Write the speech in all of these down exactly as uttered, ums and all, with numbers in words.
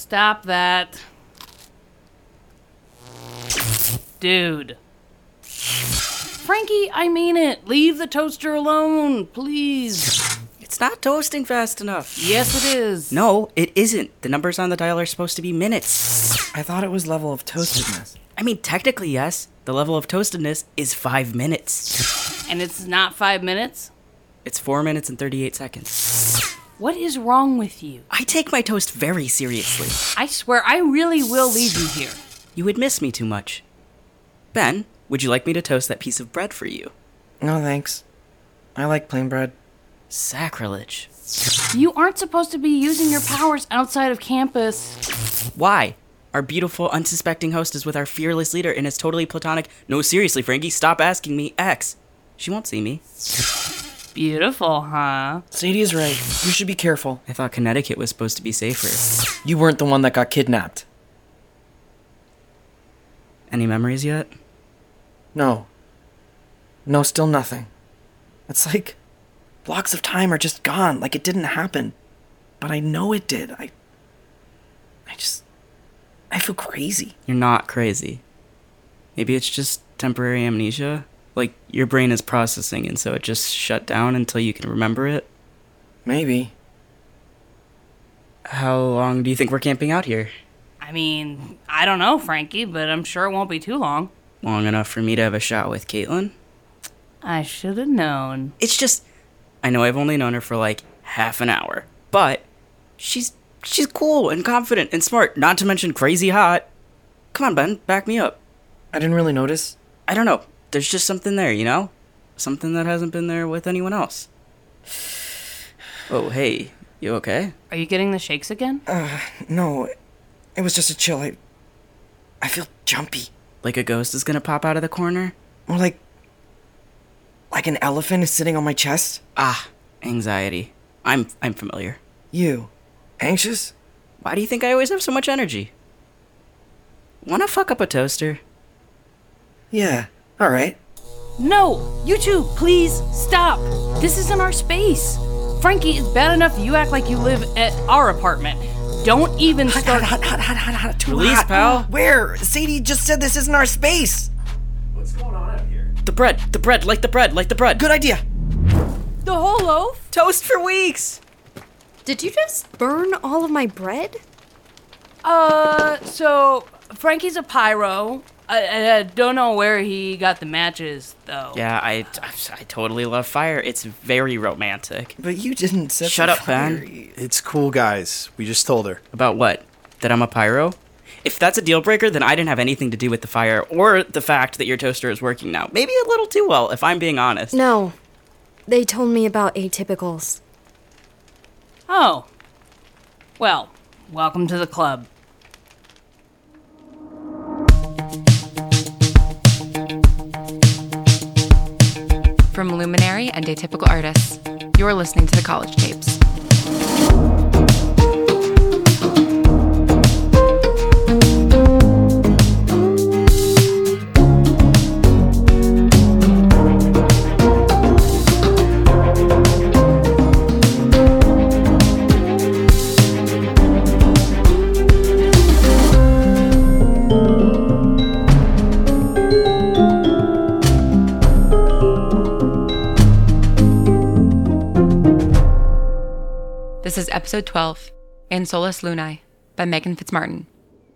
Stop that. Dude. Frankie, I mean it. Leave the toaster alone, please. It's not toasting fast enough. Yes, it is. No, it isn't. The numbers on the dial are supposed to be minutes. I thought it was level of toastedness. I mean, technically, yes. The level of toastedness is five minutes. And it's not five minutes? It's four minutes and thirty-eight seconds. What is wrong with you? I take my toast very seriously. I swear, I really will leave you here. You would miss me too much. Ben, would you like me to toast that piece of bread for you? No, thanks. I like plain bread. Sacrilege. You aren't supposed to be using your powers outside of campus. Why? Our beautiful, unsuspecting host is with our fearless leader and is totally platonic. No, seriously, Frankie, stop asking me. X. She won't see me. Beautiful, huh? Sadie is right. You should be careful. I thought Connecticut was supposed to be safer. You weren't the one that got kidnapped. Any memories yet? No. No, still nothing. It's like blocks of time are just gone, like it didn't happen. But I know it did. I I just I feel crazy. You're not crazy. Maybe it's just temporary amnesia. Like, your brain is processing, and so it just shut down until you can remember it. Maybe. How long do you think we're camping out here? I mean, I don't know, Frankie, but I'm sure it won't be too long. Long enough for me to have a shot with Caitlin? I should have known. It's just, I know I've only known her for like half an hour, but she's she's cool and confident and smart, not to mention crazy hot. Come on, Ben, back me up. I didn't really notice. I don't know. There's just something there, you know? Something that hasn't been there with anyone else. Oh, hey, you okay? Are you getting the shakes again? Uh, no. It was just a chill. I, I feel jumpy. Like a ghost is gonna pop out of the corner? More like... Like an elephant is sitting on my chest? Ah, anxiety. I'm I'm familiar. You. Anxious? Why do you think I always have so much energy? Wanna fuck up a toaster? Yeah, alright. No! You two, please, stop! This isn't our space! Frankie, it's bad enough you act like you live at our apartment. Don't even Hot, start- hot, hot, hot, hot, hot, hot. Too Release, hot. pal. Where? Sadie just said this isn't our space. What's going on out here? The bread, the bread, like the bread, like the bread. Good idea. The whole loaf? Toast for weeks! Did you just burn all of my bread? Uh, so, Frankie's a pyro. I, I don't know where he got the matches, though. Yeah, I, I, I totally love fire. It's very romantic. But you didn't set Shut the up, fire. Ben. It's cool, guys. We just told her. About what? That I'm a pyro? If that's a deal breaker, then I didn't have anything to do with the fire or the fact that your toaster is working now. Maybe a little too well, if I'm being honest. No. They told me about atypicals. Oh. Well, welcome to the club. From Luminary and Atypical Artists, you're listening to the College Tapes. This is episode twelve, In Solus Lunae, by Megan Fitzmartin.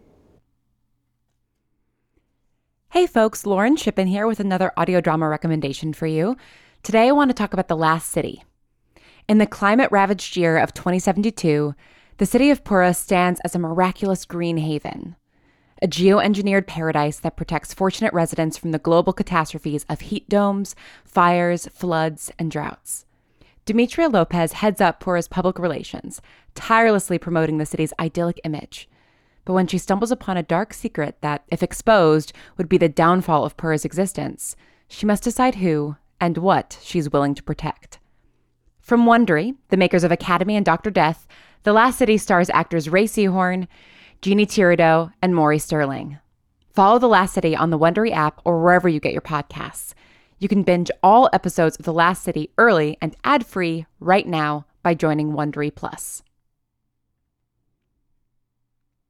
Hey folks, Lauren Shippen here with another audio drama recommendation for you. Today I want to talk about The Last City. In the climate-ravaged year of twenty seventy-two, the city of Pura stands as a miraculous green haven, a geoengineered paradise that protects fortunate residents from the global catastrophes of heat domes, fires, floods, and droughts. Demetria Lopez heads up Pura's public relations, tirelessly promoting the city's idyllic image. But when she stumbles upon a dark secret that, if exposed, would be the downfall of Pura's existence, she must decide who and what she's willing to protect. From Wondery, the makers of Academy and Doctor Death, The Last City stars actors Ray Seahorn, Jeannie Tirado, and Maury Sterling. Follow The Last City on the Wondery app or wherever you get your podcasts. You can binge all episodes of The Last City early and ad-free right now by joining Wondery Plus.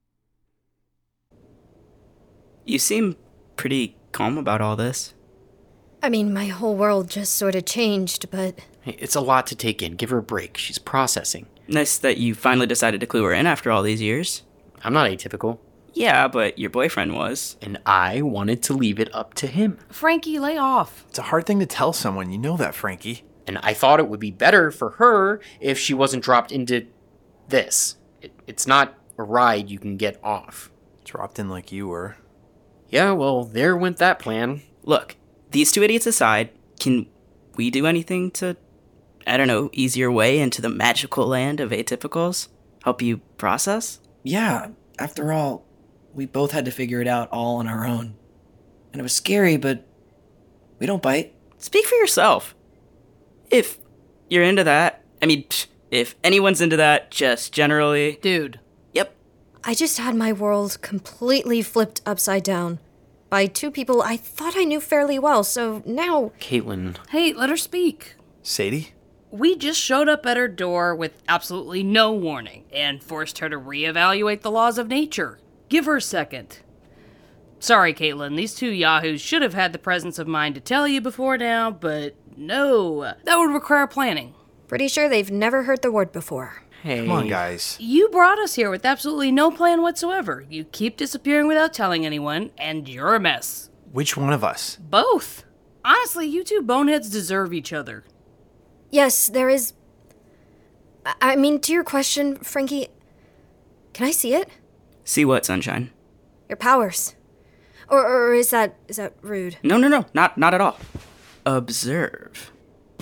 You seem pretty calm about all this. I mean, my whole world just sort of changed, but Hey, it's a lot to take in. Give her a break. She's processing. Nice that you finally decided to clue her in after all these years. I'm not atypical. Yeah, but your boyfriend was. And I wanted to leave it up to him. Frankie, lay off. It's a hard thing to tell someone. You know that, Frankie. And I thought it would be better for her if she wasn't dropped into this. It, it's not a ride you can get off. Dropped in like you were. Yeah, well, there went that plan. Look, these two idiots aside, can we do anything to, I don't know, ease your way into the magical land of atypicals? Help you process? Yeah, after all, we both had to figure it out all on our own. And it was scary, but we don't bite. Speak for yourself. If you're into that, I mean, pff, if anyone's into that, just generally. Dude. Yep. I just had my world completely flipped upside down by two people I thought I knew fairly well, so now... Caitlin, Hey, let her speak. Sadie? We just showed up at her door with absolutely no warning and forced her to reevaluate the laws of nature. Give her a second. Sorry, Caitlin, these two yahoos should have had the presence of mind to tell you before now, but no. That would require planning. Pretty sure they've never heard the word before. hey. Come on, guys. You brought us here with absolutely no plan whatsoever. You keep disappearing without telling anyone, and you're a mess. Which one of us? Both. Honestly, you two boneheads deserve each other. Yes, there is... I- I mean, to your question, Frankie, can I see it? See what, Sunshine? Your powers. Or, or is that is that rude? No, no, no, not not at all. Observe.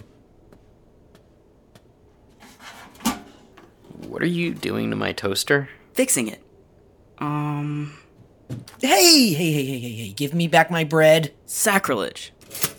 What are you doing to my toaster? Fixing it. Um, Hey, hey, hey, hey, hey, hey, give me back my bread. sacrilege.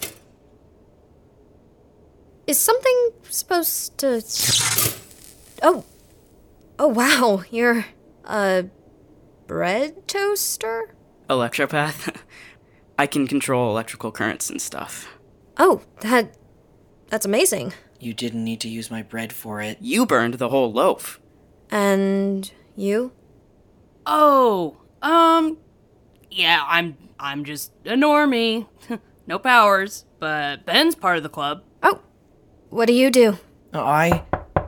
Is something supposed to... Oh. Oh, wow. You're a bread toaster? Electropath. I can control electrical currents and stuff. Oh, that... That's amazing. You didn't need to use my bread for it. You burned the whole loaf. And you? Oh, um, yeah, I'm I'm just a normie. No powers, but Ben's part of the club. Oh, what do you do? Oh, I...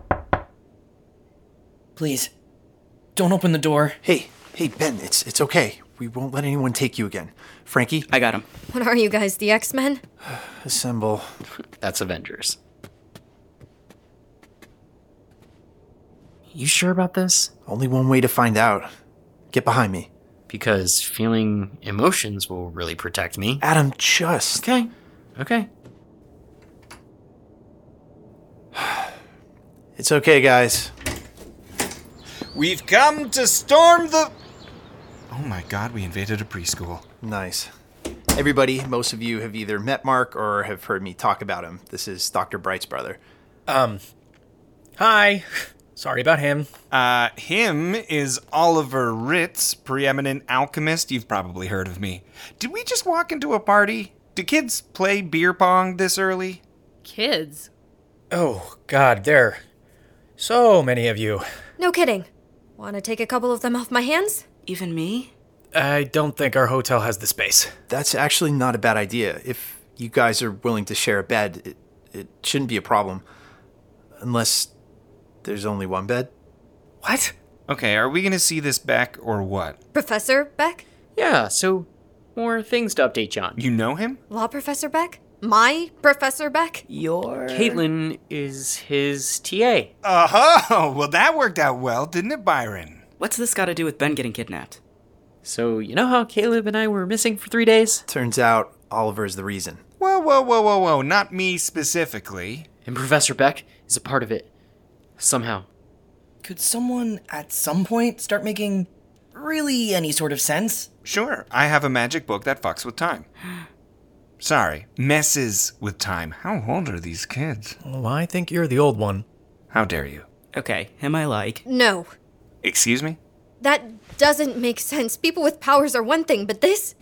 Please, don't open the door. Hey, hey, Ben, it's it's okay. We won't let anyone take you again. Frankie, I got him. What are you guys, the X-Men? assemble. That's Avengers. You sure about this? Only one way to find out. Get behind me. Because feeling emotions will really protect me. Adam, just. Okay. Okay. It's okay, guys. We've come to storm the... Oh my god, we invaded a preschool. Nice. Everybody, most of you have either met Mark or have heard me talk about him. This is Doctor Bright's brother. Um, hi. Sorry about him. Uh, him is Oliver Ritz, preeminent alchemist. You've probably heard of me. Did we just walk into a party? Do kids play beer pong this early? Kids? Oh, God, there. So many of you. No kidding. Want to take a couple of them off my hands? Even me? I don't think our hotel has the space. That's actually not a bad idea. If you guys are willing to share a bed, it, it shouldn't be a problem. Unless there's only one bed. What? Okay, are we gonna see this Beck or what? Professor Beck? Yeah, so more things to update you on. You know him? Law Professor Beck? My Professor Beck? Your... Caitlin is his T A. Oh, well that worked out well, didn't it, Byron? What's this got to do with Ben getting kidnapped? So, you know how Caleb and I were missing for three days? Turns out Oliver's the reason. Whoa, whoa, whoa, whoa, whoa, not me specifically. And Professor Beck is a part of it. Somehow. Could someone, at some point, start making really any sort of sense? Sure, I have a magic book that fucks with time. Sorry, messes with time. How old are these kids? Well, I think you're the old one. How dare you? Okay, him I like. No. Excuse me? That doesn't make sense. People with powers are one thing, but this...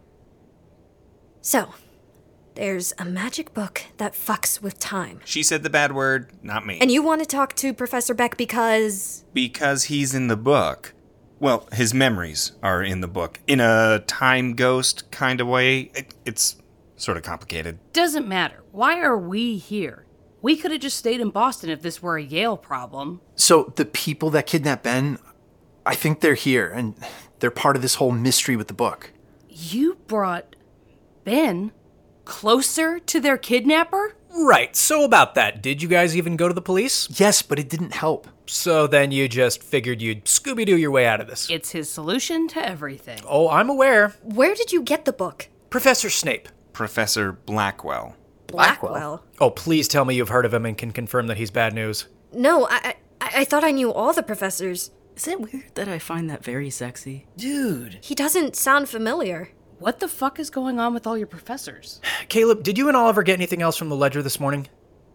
So, there's a magic book that fucks with time. She said the bad word, not me. And you want to talk to Professor Beck because... Because he's in the book. Well, his memories are in the book. In a time ghost kind of way. It, it's sort of complicated. Doesn't matter. Why are we here? We could have just stayed in Boston if this were a Yale problem. So the people that kidnapped Ben, I think they're here, and they're part of this whole mystery with the book. You brought Ben closer to their kidnapper? Right, so about that, did you guys even go to the police? Yes, but it didn't help. So then you just figured you'd Scooby-Doo your way out of this. It's his solution to everything. Oh, I'm aware. Where did you get the book? Professor Snape. Professor Blackwell. Blackwell? Oh, please tell me you've heard of him and can confirm that he's bad news. No, I, I, I thought I knew all the professors. Is it weird that I find that very sexy? Dude. He doesn't sound familiar. What the fuck is going on with all your professors? Caleb, did you and Oliver get anything else from the ledger this morning?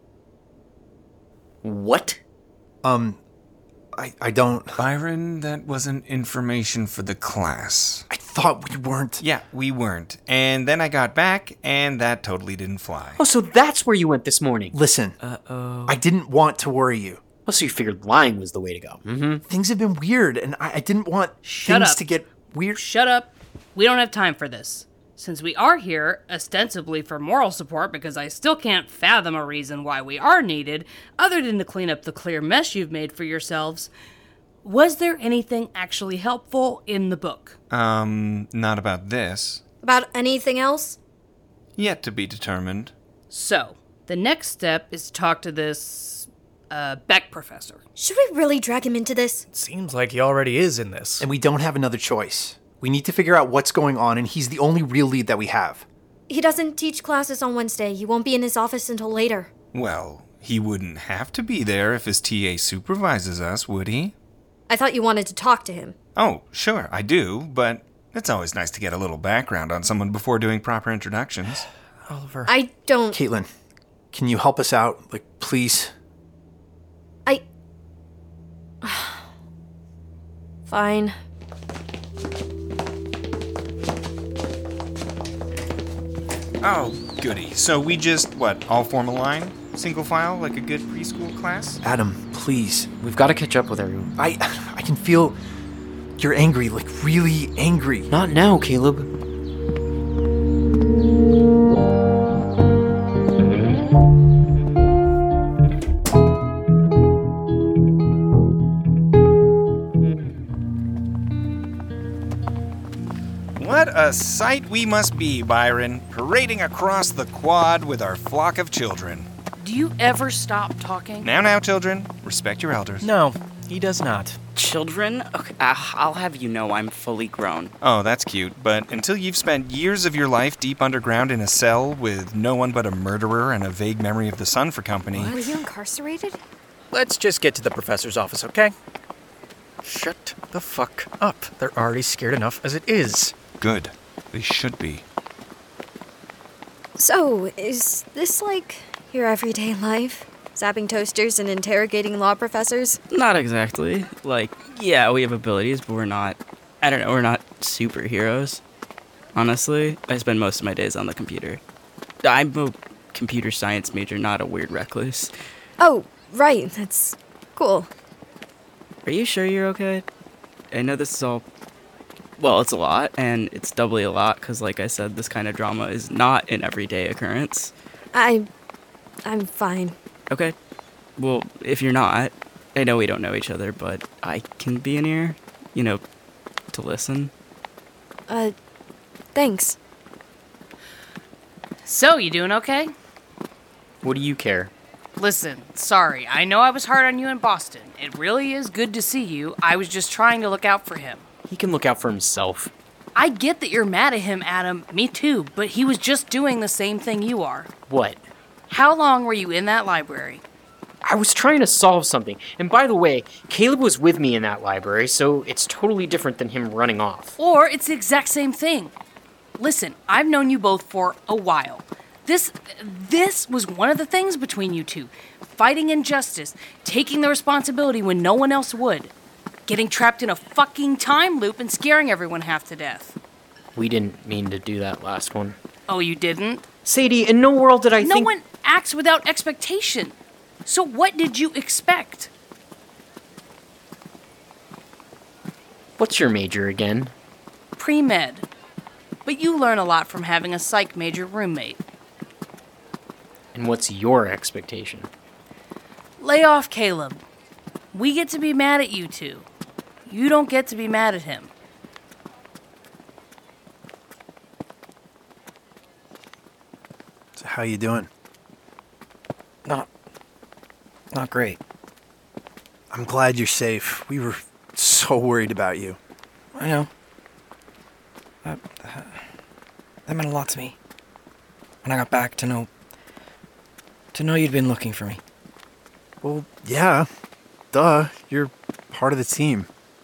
What? Um, I, I don't... Byron, that wasn't information for the class. I thought we weren't... Yeah, we weren't. And then I got back, and that totally didn't fly. Oh, so that's where you went this morning. Listen, Uh-oh. I didn't want to worry you. Oh, so you figured lying was the way to go. Mm-hmm. Things have been weird, and I, I didn't want Shut things up. to get weird. Shut up. We don't have time for this. Since we are here, ostensibly for moral support, because I still can't fathom a reason why we are needed, other than to clean up the clear mess you've made for yourselves, was there anything actually helpful in the book? Um, not about this. About anything else? Yet to be determined. So, the next step is to talk to this, uh, Beck professor. Should we really drag him into this? Seems like he already is in this. And we don't have another choice. We need to figure out what's going on, and he's the only real lead that we have. He doesn't teach classes on Wednesday. He won't be in his office until later. Well, he wouldn't have to be there if his T A supervises us, would he? I thought you wanted to talk to him. Oh, sure, I do, but it's always nice to get a little background on someone before doing proper introductions. Oliver. I don't... Caitlin, can you help us out? Like, please? I... Fine. Oh, goody. So we just, what, all form a line? Single file, like a good preschool class? Adam, please. We've got to catch up with everyone. I I can feel you're angry, like really angry. Not now, Caleb. What a sight we must be, Byron, parading across the quad with our flock of children. Do you ever stop talking? Now, now, children, respect your elders. No, he does not. Children? Okay, uh, I'll have you know I'm fully grown. Oh, that's cute, but until you've spent years of your life deep underground in a cell with no one but a murderer and a vague memory of the sun for company... Were you incarcerated? Let's just get to the professor's office, okay? Shut the fuck up. They're already scared enough as it is. Good. They should be. So, is this like your everyday life? Zapping toasters and interrogating law professors? Not exactly. Like, yeah, we have abilities, but we're not, I don't know, we're not superheroes. Honestly, I spend most of my days on the computer. I'm a computer science major, not a weird recluse. Oh, right. That's cool. Are you sure you're okay? I know this is all... Well, it's a lot, and it's doubly a lot, because like I said, this kind of drama is not an everyday occurrence. I... I'm fine. Okay. Well, if you're not, I know we don't know each other, but I can be in here, you know, to listen. Uh, thanks. So, you doing okay? What do you care? Listen, sorry, I know I was hard on you in Boston. It really is good to see you. I was just trying to look out for him. He can look out for himself. I get that you're mad at him, Adam. Me too, but he was just doing the same thing you are. What? How long were you in that library? I was trying to solve something. And by the way, Caleb was with me in that library, so it's totally different than him running off. Or it's the exact same thing. Listen, I've known you both for a while. This, this was one of the things between you two. Fighting injustice, taking the responsibility when no one else would. Getting trapped in a fucking time loop and scaring everyone half to death. We didn't mean to do that last one. Oh, you didn't? Sadie, in no world did I no think... No one acts without expectation. So what did you expect? What's your major again? Pre-med. But you learn a lot from having a psych major roommate. And what's your expectation? Lay off, Caleb. We get to be mad at you two. You don't get to be mad at him. So how you doing? Not. Not great. I'm glad you're safe. We were so worried about you. I know. That, that, that meant a lot to me. When I got back to know. to know you'd been looking for me. Well, yeah. Duh. You're part of the team.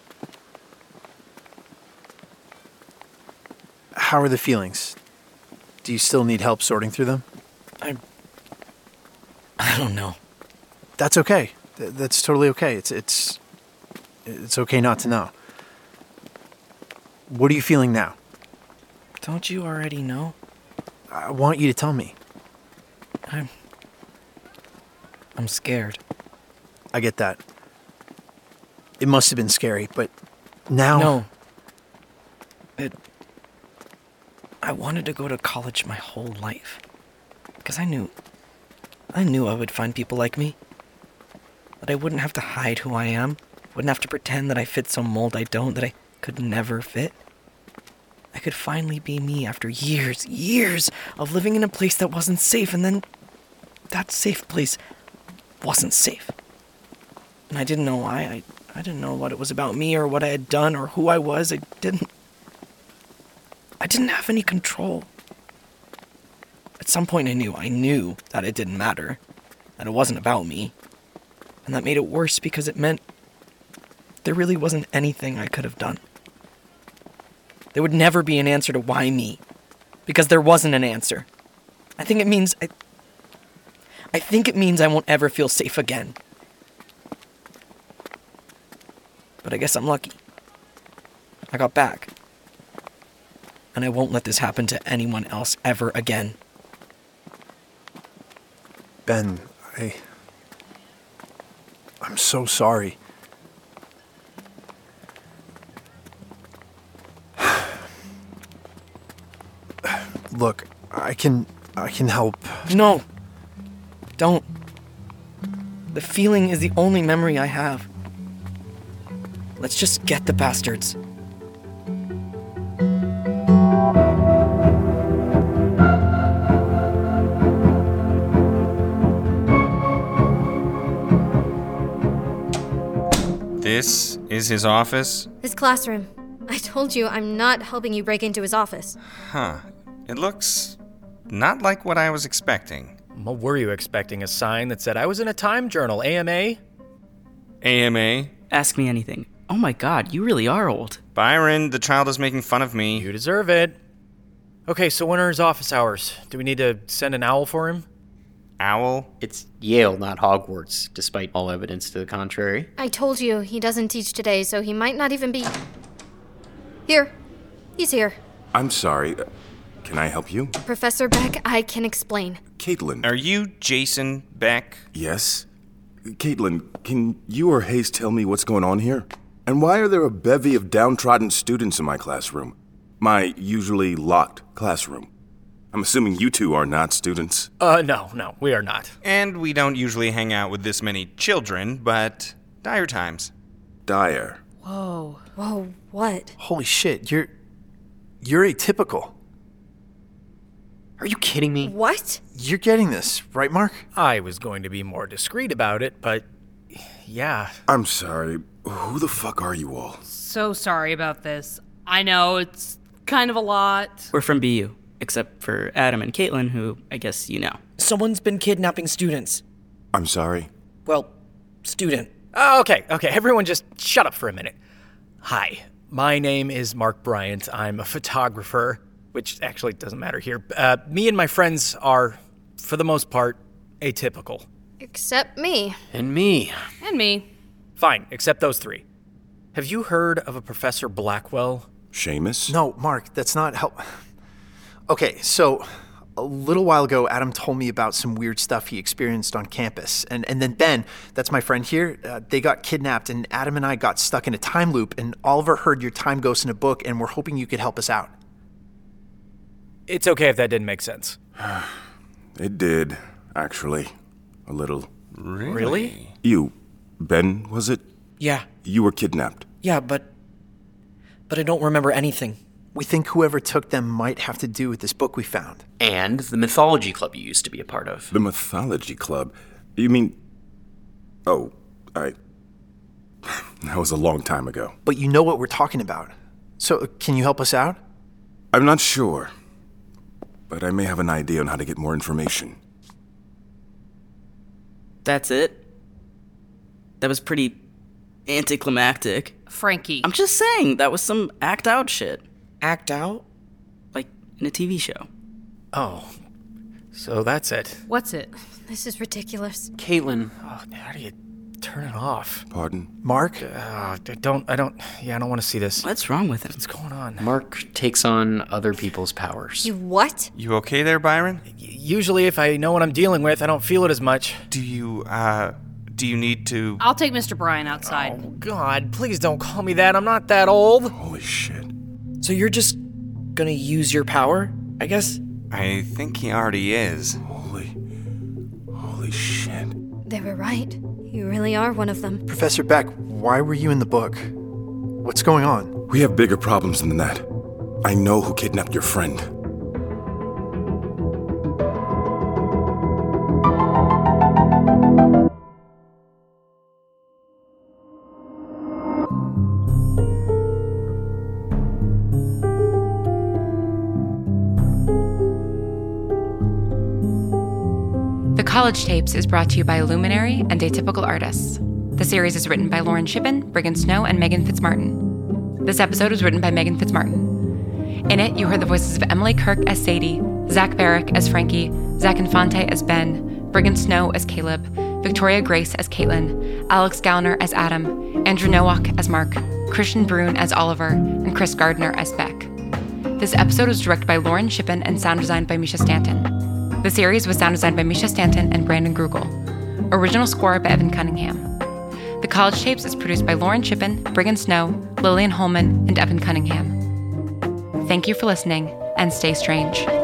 How are the feelings? Do you still need help sorting through them? I. I don't know. That's okay. Th- that's totally okay. It's it's it's okay not to know. What are you feeling now? Don't you already know? I want you to tell me. I'm. I'm scared. I get that. It must have been scary, but now... No. It... I wanted to go to college my whole life. Because I knew... I knew I would find people like me. That I wouldn't have to hide who I am. Wouldn't have to pretend that I fit some mold I don't, that I could never fit. I could finally be me after years, years of living in a place that wasn't safe, and then that safe place wasn't safe. And I didn't know why. I, I didn't know what it was about me or what I had done or who I was. I didn't... I didn't have any control. At some point I knew, I knew that it didn't matter. That it wasn't about me. And that made it worse because it meant there really wasn't anything I could have done. There would never be an answer to why me. Because there wasn't an answer. I think it means... I, I think it means I won't ever feel safe again. But I guess I'm lucky. I got back. And I won't let this happen to anyone else ever again. Ben, I... I'm so sorry. Look, I can... I can help. No! Don't. The feeling is the only memory I have. Let's just get the bastards. This is his office? His classroom. I told you I'm not helping you break into his office. Huh. It looks not like what I was expecting. What were you expecting? A sign that said I was in a time journal, A M A? A M A? Ask me anything. Oh my god, you really are old. Byron, the child is making fun of me. You deserve it. Okay, so when are his office hours? Do we need to send an owl for him? Owl? It's Yale, not Hogwarts, despite all evidence to the contrary. I told you he doesn't teach today, so he might not even be... Here. He's here. I'm sorry. Can I help you? Professor Beck, I can explain. Caitlin. Are you Jason Beck? Yes? Caitlin, can you or Hayes tell me what's going on here? And why are there a bevy of downtrodden students in my classroom? My usually locked classroom. I'm assuming you two are not students. Uh, no, no, we are not. And we don't usually hang out with this many children, but dire times. Dire. Whoa. Whoa, what? Holy shit, you're... You're atypical. Are you kidding me? What? You're getting this, right, Mark? I was going to be more discreet about it, but... yeah. I'm sorry. Who the fuck are you all? So sorry about this. I know, it's kind of a lot. We're from B U, except for Adam and Caitlin, who I guess you know. Someone's been kidnapping students. I'm sorry. Well, student. Oh, okay, okay, everyone just shut up for a minute. Hi, my name is Mark Bryant. I'm a photographer, which actually doesn't matter here. Uh, me and my friends are, for the most part, atypical. Except me. And me. And me. Fine, except those three. Have you heard of a Professor Blackwell? Seamus? No, Mark, that's not help. Okay, so a little while ago, Adam told me about some weird stuff he experienced on campus. And, and then Ben, that's my friend here, uh, they got kidnapped, and Adam and I got stuck in a time loop, and Oliver heard your time ghost in a book, and we're hoping you could help us out. It's okay if that didn't make sense. It did, actually. A little. Really? Really? You, Ben, was it? Yeah. You were kidnapped. Yeah, but... But I don't remember anything. We think whoever took them might have to do with this book we found. And the mythology club you used to be a part of. The mythology club? You mean... Oh, I... That was a long time ago. But you know what we're talking about. So, can you help us out? I'm not sure. But I may have an idea on how to get more information. That's it? That was pretty anticlimactic. Frankie. I'm just saying, that was some act out shit. Act out? Like in a T V show. Oh, so that's it. What's it? This is ridiculous. Caitlin. Oh, how do you turn it off? Pardon? Mark? Uh, I don't, I don't, yeah, I don't want to see this. What's wrong with him? What's going on? Mark takes on other people's powers. You what? You okay there, Byron? Y- Usually if I know what I'm dealing with, I don't feel it as much. Do you, uh, do you need to... I'll take Mister Bryan outside. Oh, God, please don't call me that. I'm not that old. Holy shit. So you're just gonna use your power, I guess? I think he already is. Holy... Holy shit. They were right. You really are one of them. Professor Beck, why were you in the book? What's going on? We have bigger problems than that. I know who kidnapped your friend. The College Tapes is brought to you by Luminary and Atypical Artists. The series is written by Lauren Shippen, Brigham Snow, and Megan Fitzmartin. This episode was written by Megan Fitzmartin. In it, you heard the voices of Emily Kirk as Sadie, Zach Barrick as Frankie, Zach Infante as Ben, Brigham Snow as Caleb, Victoria Grace as Caitlin, Alex Gallner as Adam, Andrew Nowak as Mark, Christian Brune as Oliver, and Chris Gardner as Beck. This episode was directed by Lauren Shippen and sound designed by Misha Stanton. The series was sound designed by Misha Stanton and Brandon Grugel. Original score by Evan Cunningham. The College Tapes is produced by Lauren Shippen, Brigham Snow, Lillian Holman, and Evan Cunningham. Thank you for listening, and stay strange.